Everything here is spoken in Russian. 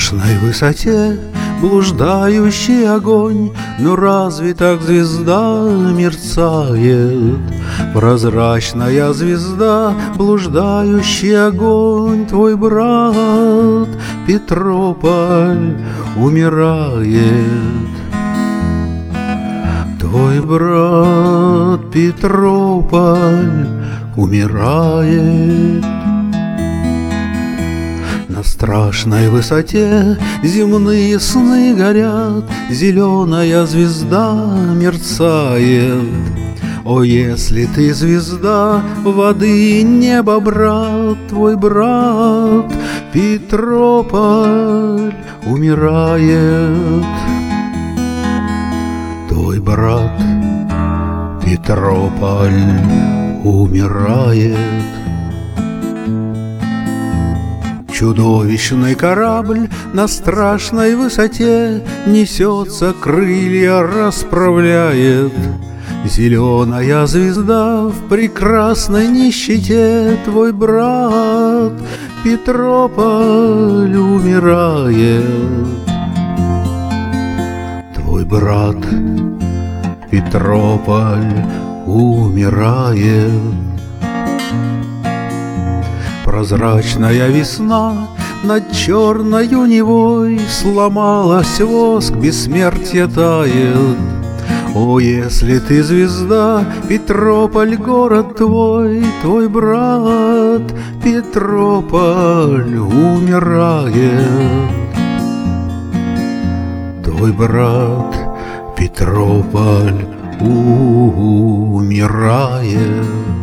страшной высоте блуждающий огонь, но разве так звезда мерцает? Прозрачная звезда, блуждающий огонь, твой брат Петрополь умирает. Твой брат Петрополь умирает. На страшной высоте земные сны горят, зеленая звезда мерцает. О, если ты звезда воды и неба, брат, твой брат Петрополь умирает. Твой брат Петрополь умирает. Чудовищный корабль на страшной высоте несется, крылья расправляет. Зеленая звезда в прекрасной нищете, твой брат Петрополь умирает. Твой брат Петрополь умирает. Прозрачная весна над черною Невой сломалась, воск бессмертия тает. О, если ты звезда, Петрополь город твой, твой брат Петрополь умирает. Твой брат Петрополь умирает.